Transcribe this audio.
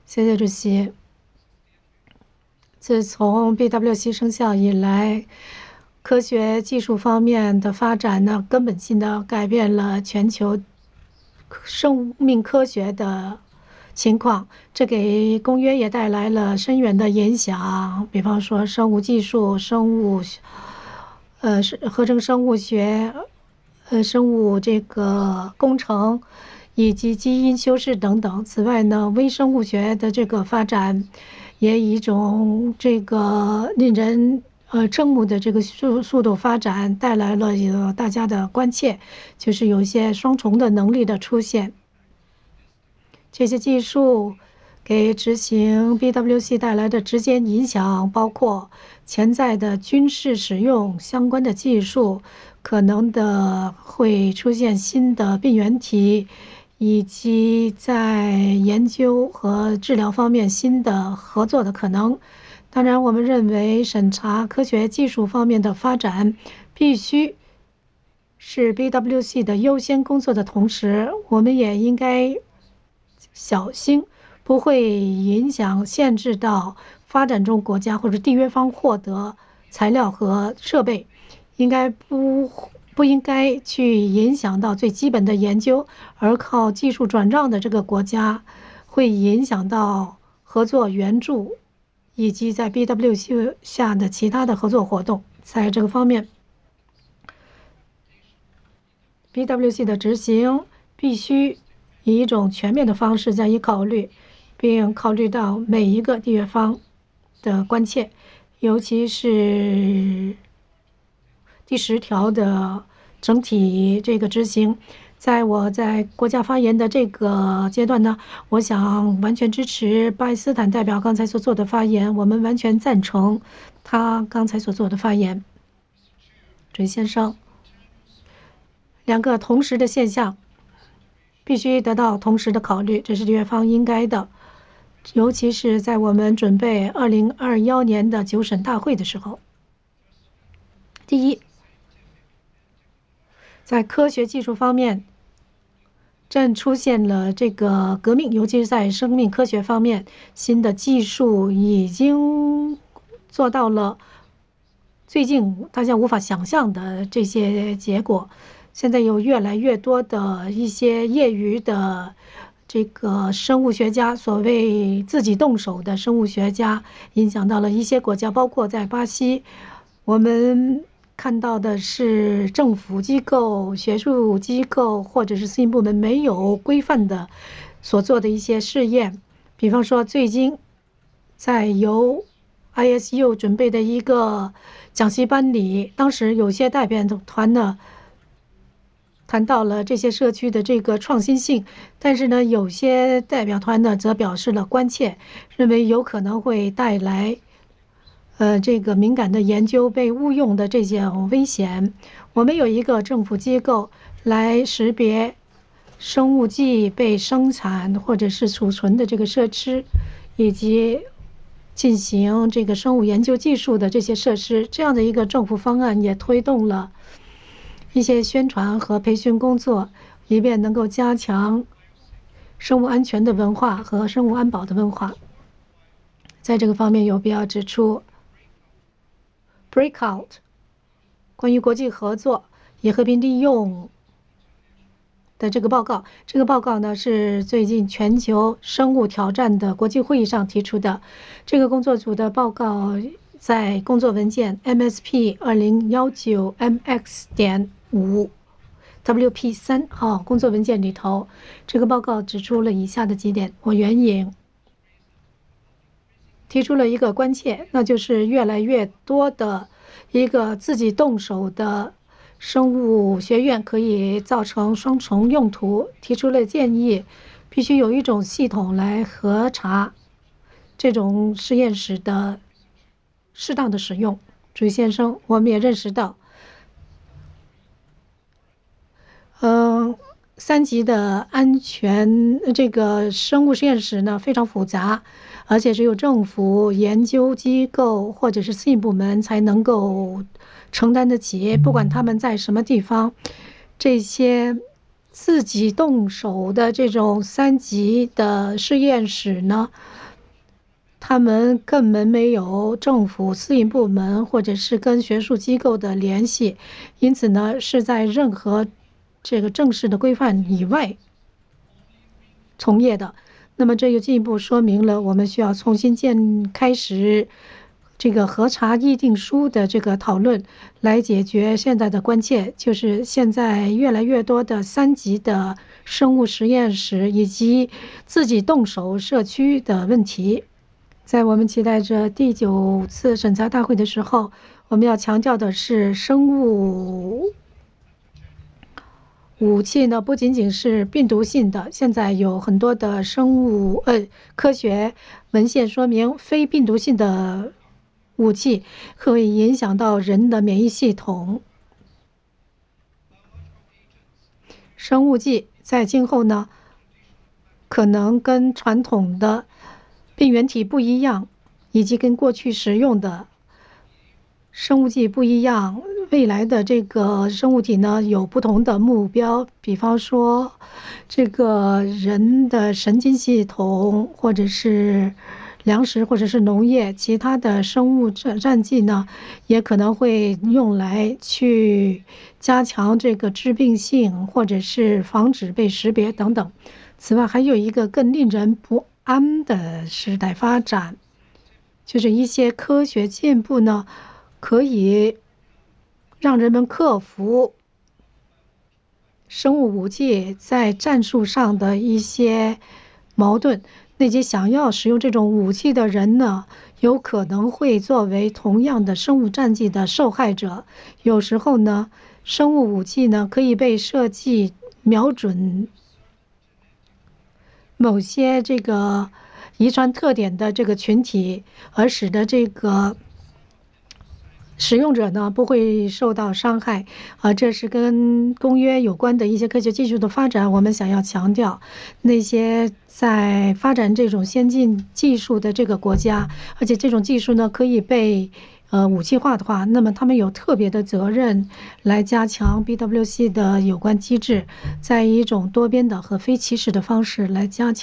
谢谢主席。自从 BWC 生效以来，科学技术方面的发展呢，根本性的改变了全球生命科学的情况，这给公约也带来了深远的影响。比方说，生物技术、合成生物学、生物这个工程以及基因修饰等等。此外呢，微生物学的这个发展也以一种这个令人瞠目的这个速度发展，带来了大家的关切，就是有一些双重的能力的出现。这些技术给执行 BWC 带来的直接影响，包括潜在的军事使用相关的技术，可能的会出现新的病原体，以及在研究和治疗方面新的合作的可能。当然，我们认为审查科学技术方面的发展必须是 BWC 的优先工作的同时，我们也应该小心不会影响限制到发展中国家或者缔约方获得材料和设备，不应该去影响到最基本的研究，而靠技术转让的这个国家会影响到合作援助以及在 BWC 下的其他的合作活动。在这个方面， BWC 的执行必须以一种全面的方式加以考虑，并考虑到每一个缔约方的关切，尤其是第10条的整体这个执行。在我在国家发言的这个阶段呢，我想完全支持巴基斯坦代表刚才所做的发言，我们完全赞成他刚才所做的发言。准先生，两个同时的现象必须得到同时的考虑，这是缔约方应该的，尤其是在我们准备2021年的9审大会的时候。第一，在科学技术方面正出现了这个革命，尤其是在生命科学方面，新的技术已经做到了最近大家无法想象的这些结果。现在有越来越多的一些业余的这个生物学家，所谓自己动手的生物学家，影响到了一些国家，包括在巴西。我们看到的是政府机构、学术机构或者是私营部门没有规范的所做的一些试验。比方说，最近在由 ISU 准备的一个讲习班里，当时有些代表团呢谈到了这些社区的这个创新性，但是呢，有些代表团呢则表示了关切，认为有可能会带来这个敏感的研究被误用的这些危险。我们有一个政府机构来识别生物剂被生产或者是储存的这个设施，以及进行这个生物研究技术的这些设施。这样的一个政府方案也推动了一些宣传和培训工作，以便能够加强生物安全的文化和生物安保的文化。在这个方面有必要指出 Breakout 关于国际合作与和平利用的这个报告。这个报告呢是最近全球生物挑战的国际会议上提出的。这个工作组的报告在工作文件 MSP 2019 MX.5 WP3 号工作文件里头，这个报告指出了以下的几点，我援引。提出了一个关切，那就是越来越多的一个自己动手的生物学院可以造成双重用途，提出了建议，必须有一种系统来核查这种实验室的适当的使用。主席先生，我们也认识到3级的安全这个生物实验室呢非常复杂，而且只有政府研究机构或者是私营部门才能够承担得起，不管他们在什么地方。这些自己动手的这种3级的实验室呢，他们根本没有政府私营部门或者是跟学术机构的联系，因此呢，是在任何这个正式的规范以外从业的。那么这又进一步说明了我们需要重新开始这个核查议定书的这个讨论，来解决现在的关切，就是现在越来越多的3级的生物实验室以及自己动手社区的问题。在我们期待着第9次审查大会的时候，我们要强调的是，生物武器呢，不仅仅是病毒性的，现在有很多的科学文献说明，非病毒性的武器会影响到人的免疫系统。生物剂在今后呢，可能跟传统的病原体不一样，以及跟过去使用的生物剂不一样，未来的这个生物体呢有不同的目标，比方说这个人的神经系统，或者是粮食，或者是农业，其他的生物战剂呢也可能会用来去加强这个致病性，或者是防止被识别等等。此外，还有一个更令人不安的时代发展，就是一些科学进步呢可以让人们克服生物武器在战术上的一些矛盾。那些想要使用这种武器的人呢，有可能会作为同样的生物战剂的受害者。有时候呢，生物武器呢可以被设计瞄准某些这个遗传特点的这个群体，而使得这个使用者呢不会受到伤害。这是跟公约有关的一些科学技术的发展，我们想要强调那些在发展这种先进技术的这个国家，而且这种技术呢可以被武器化的话，那么他们有特别的责任来加强 BWC 的有关机制，在一种多边的和非歧视的方式来加强